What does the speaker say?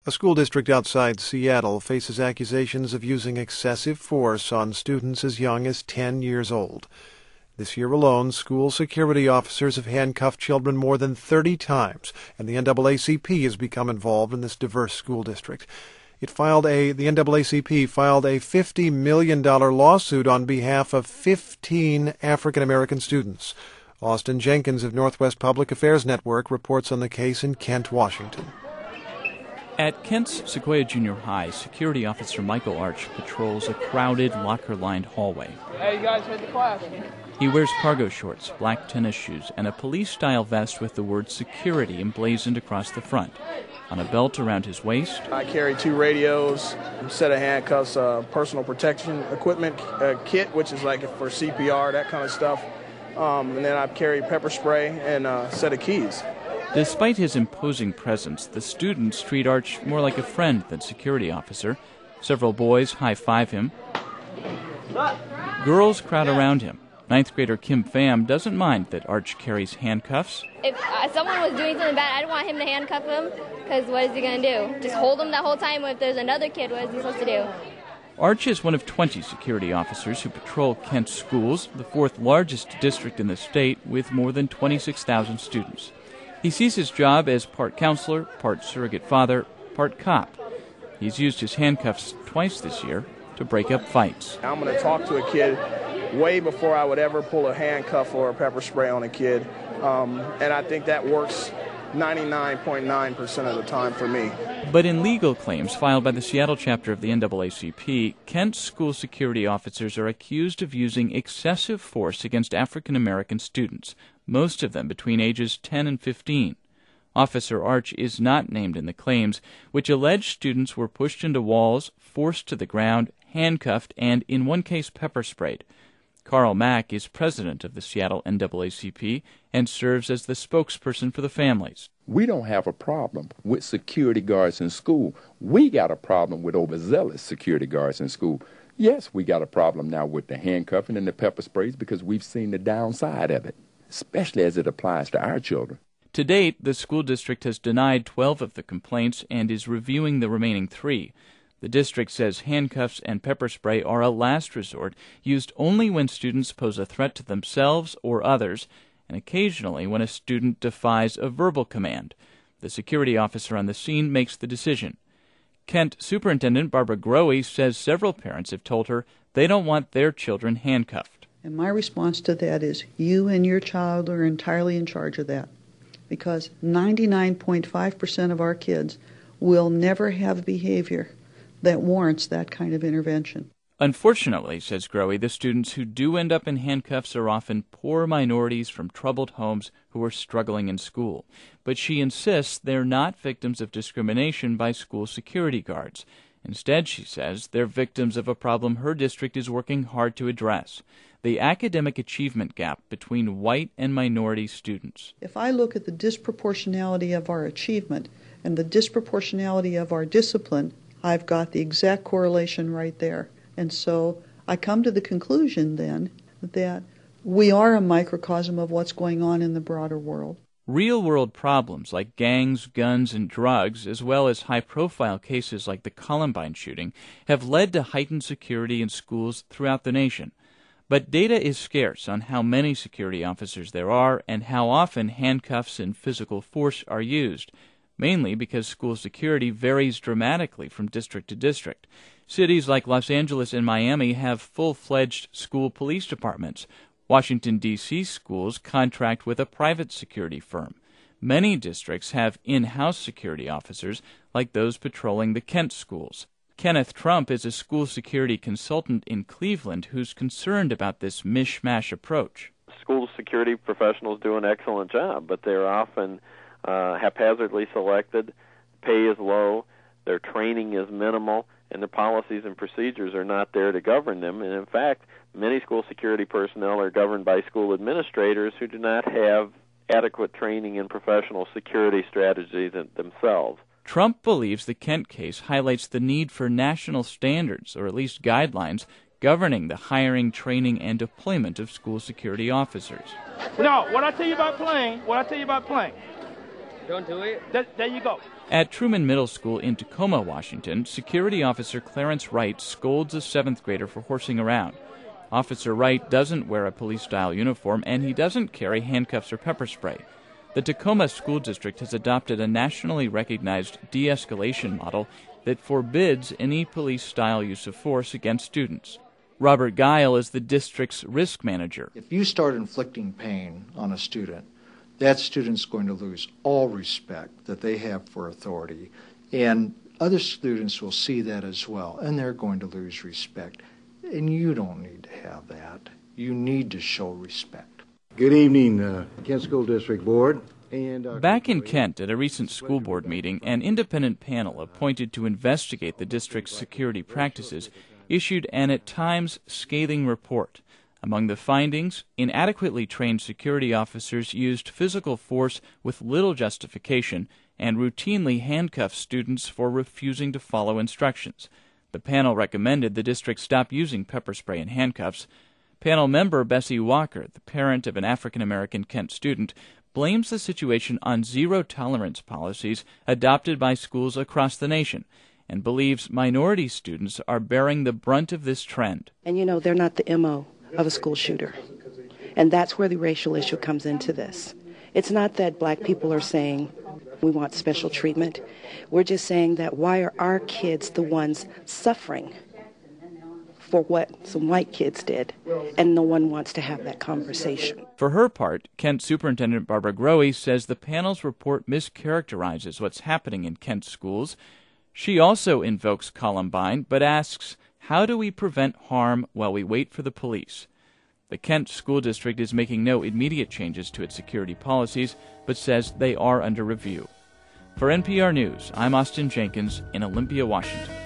A school district outside Seattle faces accusations of using excessive force on students as young as 10 years old. This year alone, school security officers have handcuffed children more than 30 times, and the NAACP has become involved in this diverse school district. The NAACP filed a $50 million lawsuit on behalf of 15 African-American students. Austin Jenkins of Northwest Public Affairs Network reports on the case in Kent, Washington. At Kent's Sequoia Junior High, security officer Michael Arch patrols a crowded, locker-lined hallway. Hey, you guys head to class. He wears cargo shorts, black tennis shoes, and a police-style vest with the word security emblazoned across the front. On a belt around his waist, I carry 2 radios, a set of handcuffs, personal protection equipment kit, which is like for CPR, that kind of stuff. And then I carry pepper spray and a set of keys. Despite his imposing presence, the students treat Arch more like a friend than security officer. Several boys high-five him. Girls crowd around him. 9th grader Kim Pham doesn't mind that Arch carries handcuffs. If someone was doing something bad, I didn't want him to handcuff him, because what is he going to do? Just hold him the whole time? If there's another kid, what is he supposed to do? Arch is one of 20 security officers who patrol Kent schools, the 4th largest district in the state with more than 26,000 students. He sees his job as part counselor, part surrogate father, part cop. He's used his handcuffs twice this year to break up fights. I'm going to talk to a kid way before I would ever pull a handcuff or a pepper spray on a kid, and I think that works 99.9% of the time for me. But in legal claims filed by the Seattle chapter of the NAACP, Kent school security officers are accused of using excessive force against African American students, most of them between ages 10 and 15. Officer Arch is not named in the claims, which allege students were pushed into walls, forced to the ground, handcuffed, and in one case pepper sprayed. Carl Mack is president of the Seattle NAACP and serves as the spokesperson for the families. We don't have a problem with security guards in school. We got a problem with overzealous security guards in school. Yes, we got a problem now with the handcuffing and the pepper sprays because we've seen the downside of it, especially as it applies to our children. To date, the school district has denied 12 of the complaints and is reviewing the remaining 3. The district says handcuffs and pepper spray are a last resort, used only when students pose a threat to themselves or others, and occasionally when a student defies a verbal command. The security officer on the scene makes the decision. Kent Superintendent Barbara Grohe says several parents have told her they don't want their children handcuffed. And my response to that is, you and your child are entirely in charge of that, because 99.5% of our kids will never have behavior that warrants that kind of intervention. Unfortunately, says Grohe, the students who do end up in handcuffs are often poor minorities from troubled homes who are struggling in school. But she insists they're not victims of discrimination by school security guards. Instead, she says, they're victims of a problem her district is working hard to address: the academic achievement gap between white and minority students. If I look at the disproportionality of our achievement and the disproportionality of our discipline, I've got the exact correlation right there. And so I come to the conclusion then that we are a microcosm of what's going on in the broader world. Real-world problems like gangs, guns, and drugs, as well as high-profile cases like the Columbine shooting, have led to heightened security in schools throughout the nation. But data is scarce on how many security officers there are and how often handcuffs and physical force are used, mainly because school security varies dramatically from district to district. Cities like Los Angeles and Miami have full-fledged school police departments. Washington, D.C. schools contract with a private security firm. Many districts have in-house security officers, like those patrolling the Kent schools. Kenneth Trump is a school security consultant in Cleveland who's concerned about this mishmash approach. School security professionals do an excellent job, but they're often haphazardly selected, pay is low, their training is minimal, and their policies and procedures are not there to govern them. And in fact, many school security personnel are governed by school administrators who do not have adequate training in professional security strategies themselves. Trump believes the Kent case highlights the need for national standards, or at least guidelines, governing the hiring, training, and deployment of school security officers. No, what I tell you about playing, Don't do it. There you go. At Truman Middle School in Tacoma, Washington, security officer Clarence Wright scolds a 7th grader for horsing around. Officer Wright doesn't wear a police-style uniform, and he doesn't carry handcuffs or pepper spray. The Tacoma School District has adopted a nationally recognized de-escalation model that forbids any police-style use of force against students. Robert Guile is the district's risk manager. If you start inflicting pain on a student, that student's going to lose all respect that they have for authority, and other students will see that as well, and they're going to lose respect. And you don't need to have that. You need to show respect. Good evening, Kent School District Board. Back in Kent at a recent school board meeting, an independent panel appointed to investigate the district's security practices issued an at times scathing report. Among the findings, inadequately trained security officers used physical force with little justification and routinely handcuffed students for refusing to follow instructions. The panel recommended the district stop using pepper spray and handcuffs. Panel member Bessie Walker, the parent of an African-American Kent student, blames the situation on zero-tolerance policies adopted by schools across the nation and believes minority students are bearing the brunt of this trend. And you know, they're not the MO of a school shooter. And that's where the racial issue comes into this. It's not that black people are saying we want special treatment. We're just saying that why are our kids the ones suffering for what some white kids did, and no one wants to have that conversation. For her part, Kent Superintendent Barbara Grohe says the panel's report mischaracterizes what's happening in Kent schools. She also invokes Columbine, but asks, how do we prevent harm while we wait for the police? The Kent School District is making no immediate changes to its security policies, but says they are under review. For NPR News, I'm Austin Jenkins in Olympia, Washington.